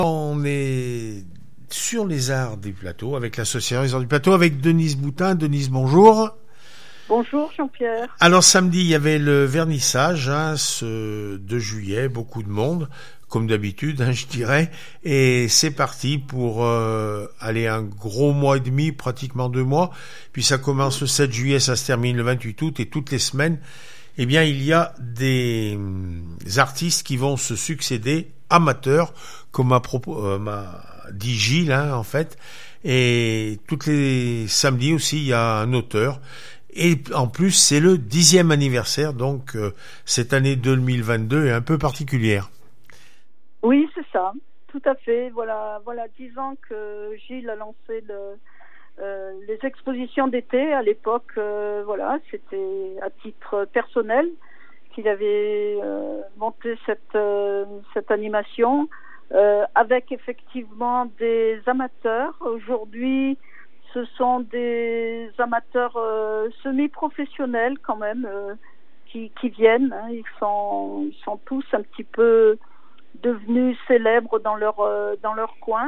On est sur les arts du plateau, avec l'association Les Arts du Plateau, avec Denise Boutin. Denise, bonjour. Bonjour Jean-Pierre. Alors samedi, il y avait le vernissage, ce 2 juillet, beaucoup de monde, comme d'habitude, je dirais, et c'est parti pour aller un gros mois et demi, pratiquement 2 mois, puis ça commence le 7 juillet, ça se termine le 28 août, et toutes les semaines, eh bien, il y a des artistes qui vont se succéder, amateurs, comme m'a dit Gilles, en fait, et tous les samedis aussi, il y a un auteur. Et en plus, c'est le 10e anniversaire, donc cette année 2022 est un peu particulière. Oui, c'est ça, tout à fait. Voilà 10 ans que Gilles a lancé les expositions d'été. À l'époque, c'était à titre personnel qu'il avait monté cette animation avec effectivement des amateurs. Aujourd'hui, ce sont des amateurs semi-professionnels quand même qui viennent. Ils sont tous un petit peu devenus célèbres dans leur coin.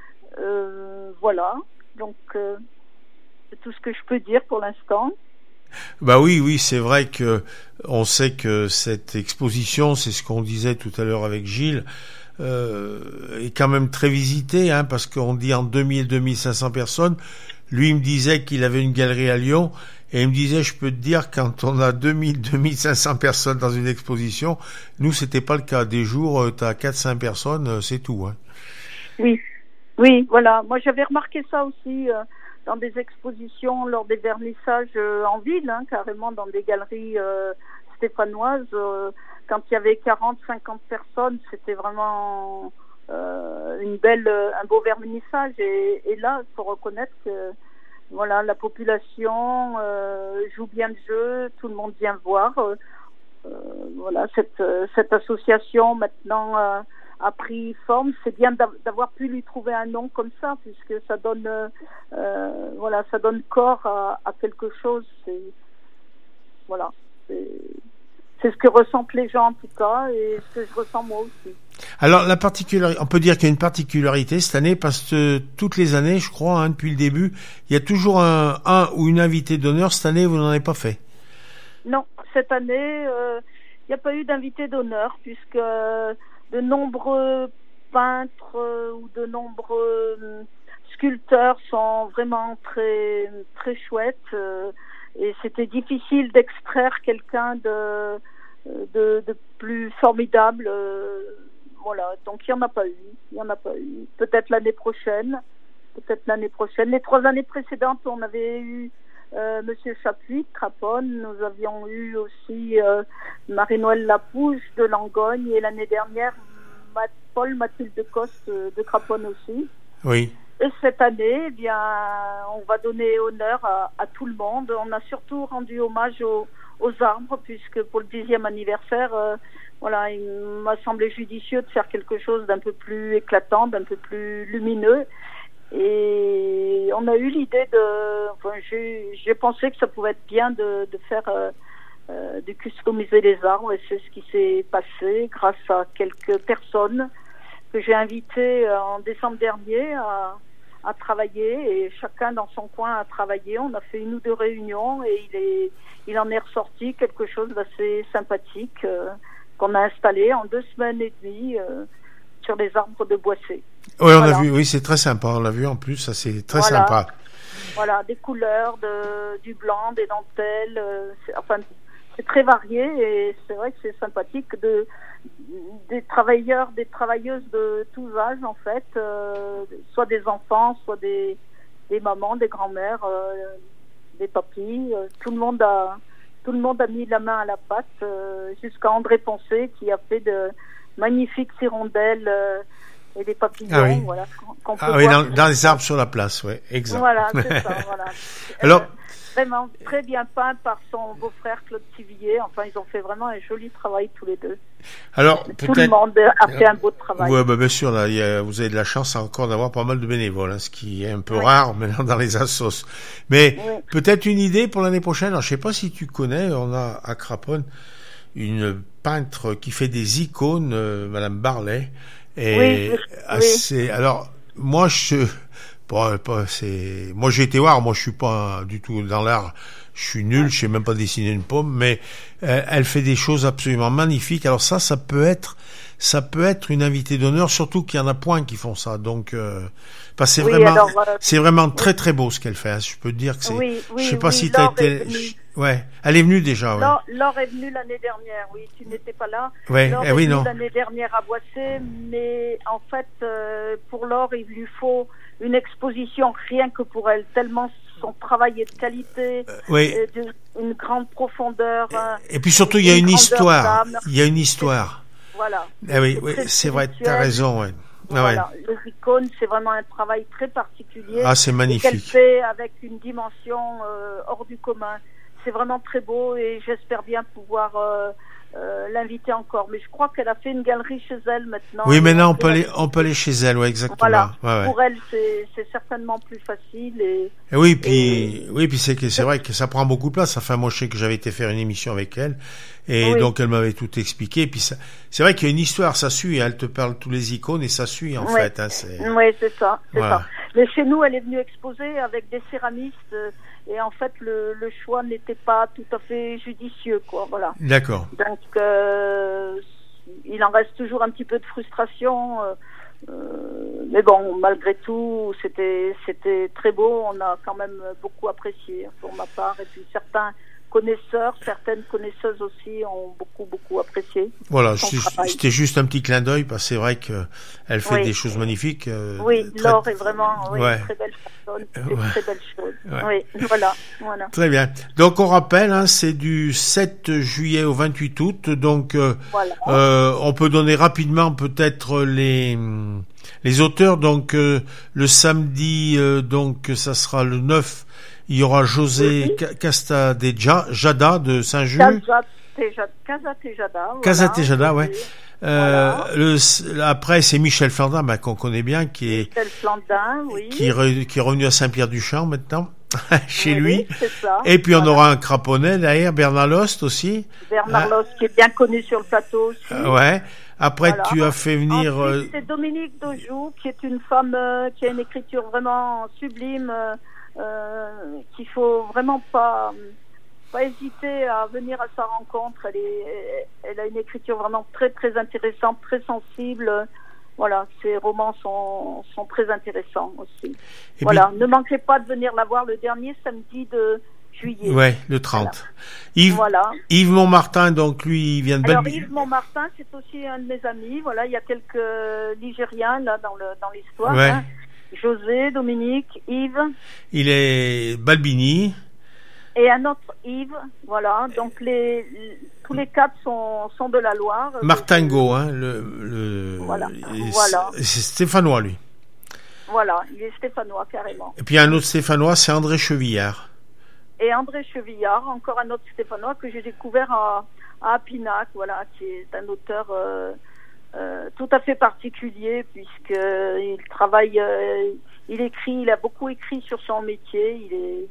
Voilà. Donc c'est tout ce que je peux dire pour l'instant. Bah oui, c'est vrai que on sait que cette exposition, c'est ce qu'on disait tout à l'heure avec Gilles, est quand même très visitée, parce qu'on dit en 2500 personnes. Lui, il me disait qu'il avait une galerie à Lyon, et il me disait, je peux te dire, quand on a 2500 personnes dans une exposition, nous, c'était pas le cas. Des jours, t'as 4-5 personnes, c'est tout, Oui, voilà. Moi, j'avais remarqué ça aussi dans des expositions, lors des vernissages en ville, carrément dans des galeries stéphanoises. Quand il y avait 40-50 personnes, c'était vraiment un beau vernissage. Et là, il faut reconnaître que la population joue bien le jeu, tout le monde vient voir. Cette association maintenant a pris forme. C'est bien d'avoir pu lui trouver un nom comme ça, puisque ça donne corps à quelque chose. C'est ce que ressentent les gens en tout cas, et ce que je ressens moi aussi. Alors on peut dire qu'il y a une particularité cette année, parce que toutes les années, je crois, depuis le début, il y a toujours un ou une invitée d'honneur. Cette année, vous n'en avez pas fait? Non, cette année, il n'y a pas eu d'invité d'honneur, puisque de nombreux peintres ou de nombreux sculpteurs sont vraiment très très chouettes, et c'était difficile d'extraire quelqu'un de plus formidable. Donc il y en a pas eu. Peut-être l'année prochaine. Les 3 années précédentes, on avait eu Monsieur Chapuis de Craponne. Nous avions eu aussi Marie-Noël Lapouche de Langogne, et l'année dernière Paul Mathilde Coste de Craponne aussi. Oui. Et cette année, on va donner honneur à tout le monde. On a surtout rendu hommage aux arbres, puisque pour le 10e anniversaire, il m'a semblé judicieux de faire quelque chose d'un peu plus éclatant, d'un peu plus lumineux. Et on a eu l'idée j'ai pensé que ça pouvait être bien de faire de customiser les arbres, et c'est ce qui s'est passé grâce à quelques personnes que j'ai invitées en décembre dernier à travailler, et chacun dans son coin a travaillé. On a fait 1 ou 2 réunions, et il en est ressorti quelque chose d'assez sympathique qu'on a installé en 2 semaines et demie sur les arbres de Boissé. Oui, on a vu, oui, c'est très sympa. On l'a vu en plus, ça c'est très sympa. Voilà, des couleurs, du blanc, des dentelles, c'est très varié, et c'est vrai que c'est sympathique des travailleurs, des travailleuses de tous âges en fait, soit des enfants, soit des mamans, des grands-mères, des papis. Tout le monde a mis la main à la pâte, jusqu'à André Poncé qui a fait de magnifiques hirondelles et des papillons, qu'on peut voir dans les arbres sur la place, exact. Voilà, c'est ça, Alors, vraiment très bien peint par son beau-frère Claude Tivillier. Enfin, ils ont fait vraiment un joli travail tous les deux. Alors, tout le monde a fait un beau travail. Oui, bien sûr, là, vous avez de la chance encore d'avoir pas mal de bénévoles, ce qui est un peu rare maintenant dans les assos. Mais peut-être une idée pour l'année prochaine. Alors, je sais pas si tu connais, on a à Craponne une peintre qui fait des icônes, Madame Barlet, Et Oui, assez. Alors moi moi j'ai été voir. Moi je suis pas du tout dans l'art. Je suis nul. Je sais même pas dessiner une pomme. Mais elle fait des choses absolument magnifiques. Alors ça peut être une invitée d'honneur. Surtout qu'il y en a point qui font ça. Donc parce que c'est vraiment très très beau ce qu'elle fait. Hein. Je peux te dire que c'est. Je sais pas si t'as été. Ouais, elle est venue déjà. Ouais. Laure est venue l'année dernière. Oui, tu n'étais pas là. Ouais, Laure est venue non. l'année dernière à Boissé, mais en fait, pour Laure, il lui faut une exposition rien que pour elle, tellement son travail est de qualité, une grande profondeur. Et puis surtout, il y a une histoire. Il y a une histoire. Voilà. Oui, c'est vrai. T'as raison. Ouais. Voilà, les icônes, c'est vraiment un travail très particulier. Ah, c'est magnifique. Qu'elle fait avec une dimension hors du commun. C'est vraiment très beau et j'espère bien pouvoir l'inviter encore. Mais je crois qu'elle a fait une galerie chez elle maintenant. Oui, maintenant on peut aller chez elle, ouais, exactement. Voilà. Ouais. Pour elle, c'est certainement plus facile. Et puis c'est vrai que ça prend beaucoup de place. Enfin, moi, je sais que j'avais été faire une émission avec elle. Et donc, elle m'avait tout expliqué. Et puis, c'est vrai qu'il y a une histoire, ça suit. Elle te parle tous les icônes et ça suit, en fait. Hein, oui, c'est ça. Mais chez nous, elle est venue exposer avec des céramistes. Et en fait, le choix n'était pas tout à fait judicieux, quoi. Voilà. D'accord. Donc, il en reste toujours un petit peu de frustration. Mais bon, malgré tout, c'était très beau. On a quand même beaucoup apprécié pour ma part. Et puis certaines connaisseuses aussi ont beaucoup apprécié. Voilà, c'était juste un petit clin d'œil parce que c'est vrai qu'elle fait des choses magnifiques. Laure est vraiment une très belle personne, très belles choses. Ouais. Oui, voilà. Très bien. Donc on rappelle, hein, c'est du 7 juillet au 28 août. Donc on peut donner rapidement peut-être les auteurs. Donc le samedi, donc ça sera le 9. Il y aura José Castatejada de Saint-Just. Castatejada, ouais. Après, c'est Michel Flandin, qu'on connaît bien, qui est revenu à Saint-Pierre-du-Champ maintenant, chez lui. Ça, et puis on aura un craponnet derrière, Bernard Lost aussi. Bernard Lost, qui est bien connu sur le plateau aussi. Ouais. Après, tu as fait venir... Ensuite, c'est Dominique Dojou, qui est une femme qui a une écriture vraiment sublime, qu'il faut vraiment pas hésiter à venir à sa rencontre. Elle a une écriture vraiment très très intéressante, très sensible. Voilà, ses romans sont très intéressants aussi. Et voilà, ne manquez pas de venir la voir le dernier samedi de juillet. Ouais, le 30. Voilà. Yves Montmartin, donc lui, il vient de Alors Yves Montmartin, c'est aussi un de mes amis. Voilà, il y a quelques Ligériens là dans l'histoire. Ouais. Hein. José, Dominique, Yves. Il est Balbini. Et un autre Yves, voilà. Donc tous les quatre sont de la Loire. Martingot, hein, voilà. C'est stéphanois, lui. Voilà, il est stéphanois carrément. Et puis un autre stéphanois, c'est André Chevillard. Et André Chevillard, encore un autre stéphanois que j'ai découvert à Apinac, voilà, qui est un auteur tout à fait particulier puisqu'il travaille, il écrit, il a beaucoup écrit sur son métier.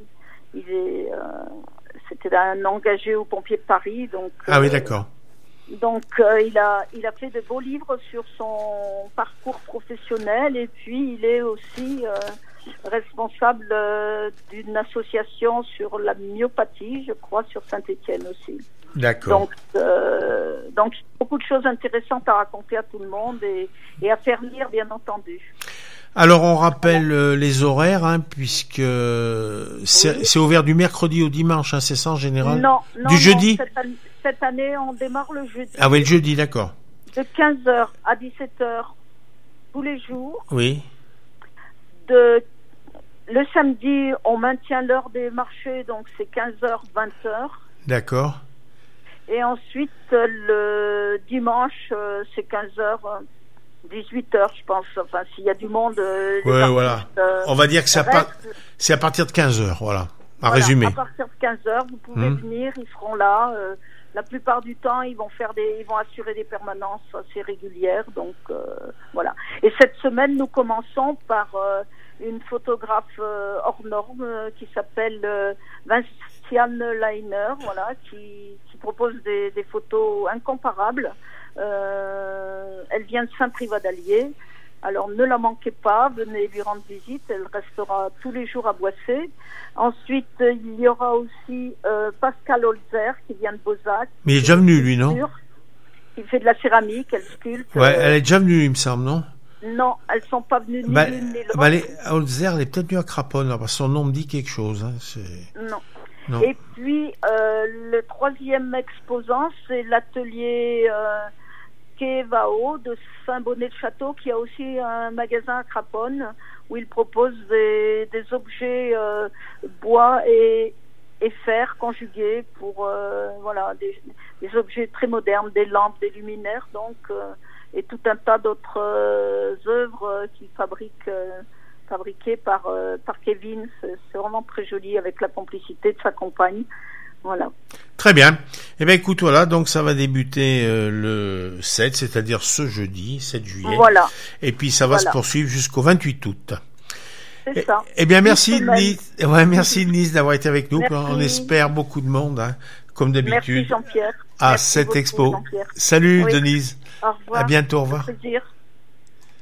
C'était un engagé aux pompiers de Paris, donc. Ah oui, d'accord. Donc il a fait de beaux livres sur son parcours professionnel et puis il est aussi responsable d'une association sur la myopathie, je crois, sur Saint-Étienne aussi. D'accord. Donc beaucoup de choses intéressantes à raconter à tout le monde et à faire lire, bien entendu. Alors on rappelle les horaires, hein, puisque c'est ouvert du mercredi au dimanche, hein, c'est ça en général? Non, du jeudi. Cette année, on démarre le jeudi. Ah oui, le jeudi, d'accord. De 15h à 17h tous les jours. Oui. Le samedi, on maintient l'heure des marchés, donc c'est 15h, 20h. D'accord. Et ensuite, le dimanche, c'est 15h, 18h, je pense. Enfin, s'il y a du monde... Oui, voilà. On va dire que c'est à partir de 15h, voilà. Résumer. À partir de 15h, vous pouvez venir, ils seront là. La plupart du temps, ils vont assurer des permanences assez régulières. Donc, voilà. Et cette semaine, nous commençons par une photographe hors norme qui s'appelle Vinciane Leiner, voilà, qui propose des photos incomparables. Elle vient de Saint-Privat d'Allier. Alors ne la manquez pas, venez lui rendre visite, elle restera tous les jours à Boissé. Ensuite, il y aura aussi Pascal Holzer qui vient de Beauzac. Mais il est déjà venu, lui, non? Il fait de la céramique, elle sculpte. Ouais, elle est déjà venue, il me semble, non? Non, elles sont pas venues ni l'une ni l'autre. Holzer, elle est peut-être venue à Craponne, parce que son nom me dit quelque chose. Hein, non. Et puis, le troisième exposant, c'est l'atelier Kevao de Saint-Bonnet-de-Château, qui a aussi un magasin à Craponne, où il propose des objets bois et fer conjugués pour des objets très modernes, des lampes, des luminaires, donc et tout un tas d'autres œuvres qui fabriquées par Kevin. C'est vraiment très joli, avec la complicité de sa compagne. Voilà. Très bien. Eh bien, écoute, voilà, donc ça va débuter le 7, c'est-à-dire ce jeudi, 7 juillet. Voilà. Et puis ça va se poursuivre jusqu'au 28 août. C'est ça. Eh bien, merci Denise. Ouais, merci Denise d'avoir été avec nous. Merci. On espère beaucoup de monde, hein, comme d'habitude. Merci Jean-Pierre. À Merci cette beaucoup, expo. Jean-Pierre. Salut Oui. Denise. Au revoir. À bientôt, au revoir. Au plaisir.